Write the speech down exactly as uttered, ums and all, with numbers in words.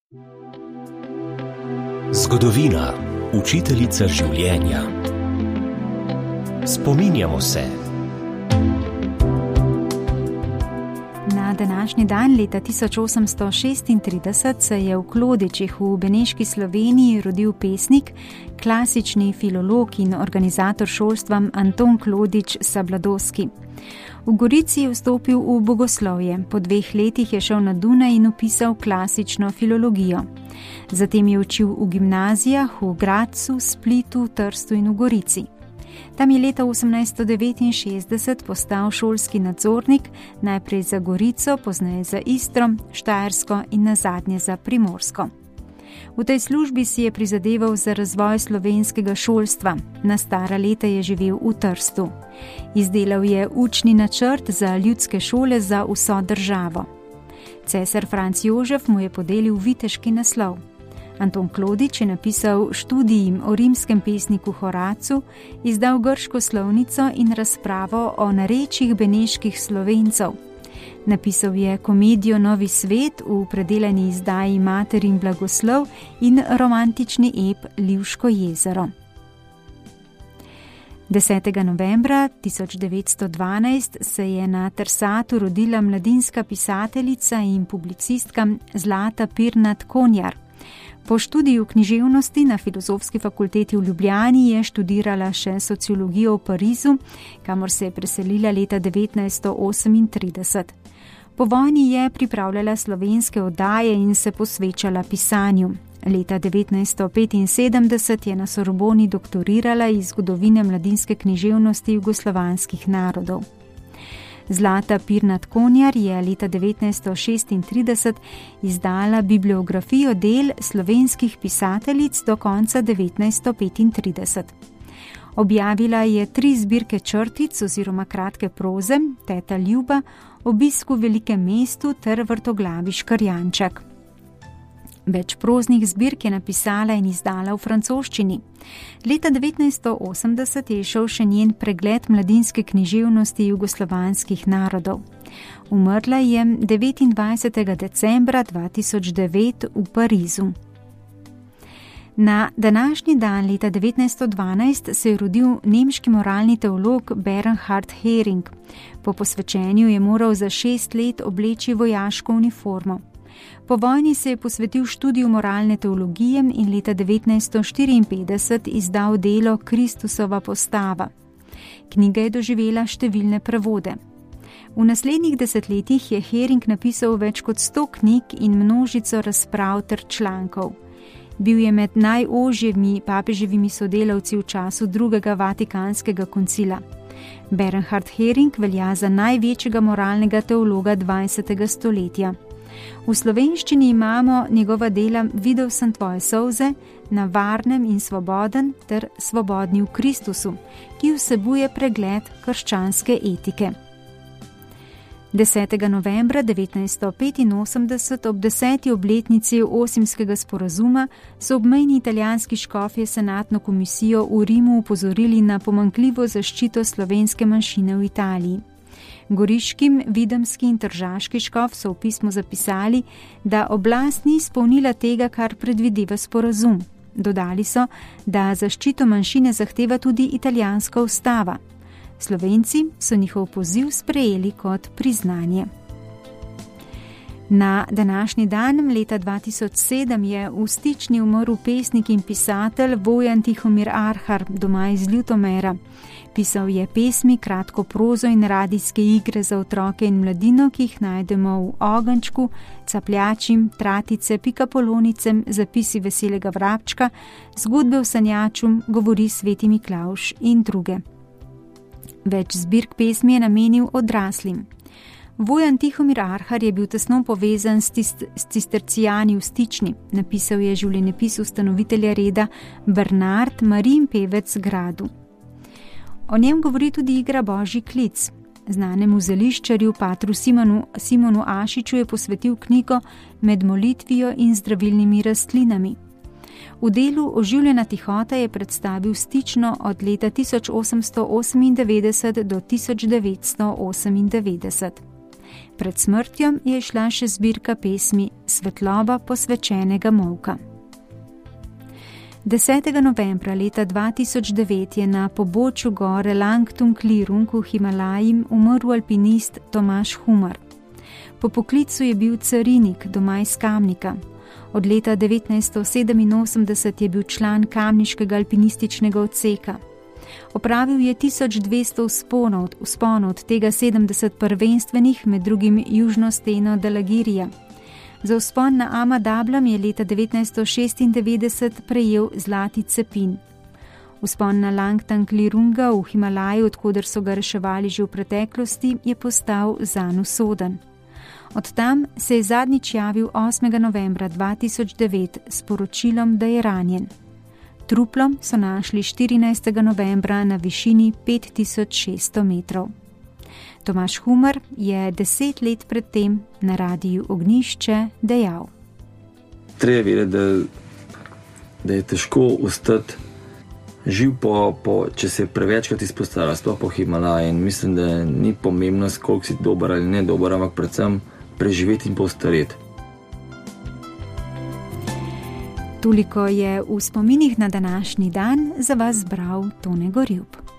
Zgodovina, učiteljica življenja. Spominjamo se. Na današnji dan leta tisoč osemsto šestintrideset se je v Klodičih v Beneški Sloveniji rodil pesnik, klasični filolog in organizator šolstva Anton Klodič Sabladovski. V Gorici je vstopil v bogoslovje, po dveh letih je šel na Dunaj in vpisal klasično filologijo. Zatem je učil v gimnazijah v Gradcu, Splitu, Trstu in v Gorici. Tam je leta osemnajststo devetinšestdeset postal šolski nadzornik, najprej za Gorico, pozneje za Istro, Štajersko in nazadnje za Primorsko. V tej službi si je prizadeval za razvoj slovenskega šolstva. Na stara leta je živel v Trstu. Izdelal je učni načrt za ljudske šole za vso državo. Cesar Franc Jožef mu je podelil viteški naslov. Anton Klodič je napisal študij o rimskem pesniku Horacu, izdal grško slovnico in razpravo o narečjih beneških Slovencev. Napisal je komedijo Novi svet v predelani izdaji Mater in blagoslov in romantični ep Livško jezero. desetega novembra tisoč devetsto dvanajst se je na Trsatu rodila mladinska pisateljica in publicistka Zlata Pirnat Konjar. Po študiju književnosti na Filozofski fakulteti v Ljubljani je študirala še sociologijo v Parizu, kamor se je preselila leta devetnajststo osemintrideset. Po vojni je pripravljala slovenske oddaje in se posvečala pisanju. Leta devetnajststo petinsedemdeset je na Sorboni doktorirala iz zgodovine mladinske književnosti jugoslovanskih narodov. Zlata Pirnat Konjar je leta devetnajststo šestintrideset izdala bibliografijo del slovenskih pisateljic do konca devetnajststo petintrideset. Objavila je tri zbirke črtic oziroma kratke proze, Teta Ljuba, Obisk v velikem mestu ter Vrtoglavi škrjanček. Več proznih zbirk je napisala in izdala v francoščini. Leta devetnajststo osemdeset je šel še njen pregled mladinske književnosti jugoslovanskih narodov. Umrla je devetindvajsetega decembra dva tisoč devet v Parizu. Na današnji dan leta devetnajststo dvanajst se je rodil nemški moralni teolog Bernhard Häring. Po posvečenju je moral za šest let obleči vojaško uniformo. Po vojni se je posvetil študiju moralne teologije in leta devetnajststo štiriinpetdeset izdal delo Kristusova postava. Knjiga je doživela številne prevode. V naslednjih desetletjih je Häring napisal več kot sto knjig in množico razprav ter člankov. Bil je med najožjimi papeževimi sodelavci v času drugega vatikanskega koncila. Bernhard Häring velja za največjega moralnega teologa dvajsetega stoletja. V slovenščini imamo njegova dela Videl sem tvoje solze, Na varnem in svoboden ter Svobodni v Kristusu, ki vsebuje pregled krščanske etike. desetega novembra devetnajststo petinosemdeset ob deseti obletnici Osimskega sporazuma so obmejni italijanski škofje senatno komisijo v Rimu upozorili na pomanjkljivo zaščito slovenske manjšine v Italiji. Goriški, videmski in tržaški škof so v pismu zapisali, da oblast ni izpolnila tega, kar predvideva sporazum. Dodali so, da zaščito manjšine zahteva tudi italijanska ustava. Slovenci so njihov poziv sprejeli kot priznanje. Na današnji dan leta dva tisoč sedem je v Stični umrl pesnik in pisatelj Vojan Tihomir Arhar, doma iz Ljutomera. Pisal je pesmi, kratko prozo in radijske igre za otroke in mladino, ki jih najdemo v Ogenčku, Capljačim, Tratice, Pikapolonicem, Zapisi veselega vrabčka, Zgodbe v sanjaču, Govori sveti Miklavž in druge. Več zbirk pesmi je namenil odraslim. Vojan Tihomir Arhar je bil tesno povezan s, tis, s cistercijani v Stični. Napisal je življenjepis ustanovitelja reda Bernard Marijin pevec gradu. O njem govori tudi igra Božji klic. Znanemu zeliščarju patru Simonu, Simonu Ašiču je posvetil knjigo Med molitvijo in zdravilnimi rastlinami. V delu Oživljena tihota je predstavil Stično od leta tisoč osemsto osemindevetdeset do tisoč devetsto osemindevetdeset. Pred smrtjo je šla še zbirka pesmi Svetloba posvečenega molka. desetega novembra leta dva tisoč devet je na pobočju gore Langtung Lirung v Himalajim umrl alpinist Tomaž Humar. Po poklicu je bil carinik doma iz Kamnika. Od leta devetnajststo sedeminosemdeset je bil član kamniškega alpinističnega odseka. Opravil je tisoč dvesto vzponov, vzponov, od tega sedemdeset prvenstvenih, med drugim južno steno Dalagirija. Za vzpon na Ama Dablam je leta devetnajststo šestindevetdeset prejel zlati cepin. Vzpon na Langtung Lirunga v Himalaju, odkoder so ga reševali že v preteklosti, je postal zanj usoden. Od tam se je zadnjič javil osmega novembra dva tisoč devet s poročilom, da je ranjen. Truplo so našli štirinajstega novembra na višini pet tisoč šeststo metrov. Tomaž Humar je deset let predtem na Radiu Ognjišče dejal: Treba vedeti, da, da je težko ostati živ, po, po, če se prevečkrat izpostavlja, sploh po Himalaji. In mislim, da ni pomembno, koliko si dober ali ne dober, ampak predvsem preživeti in postareti. Toliko je v spominih na današnji dan za vas zbral Tone Gorjup.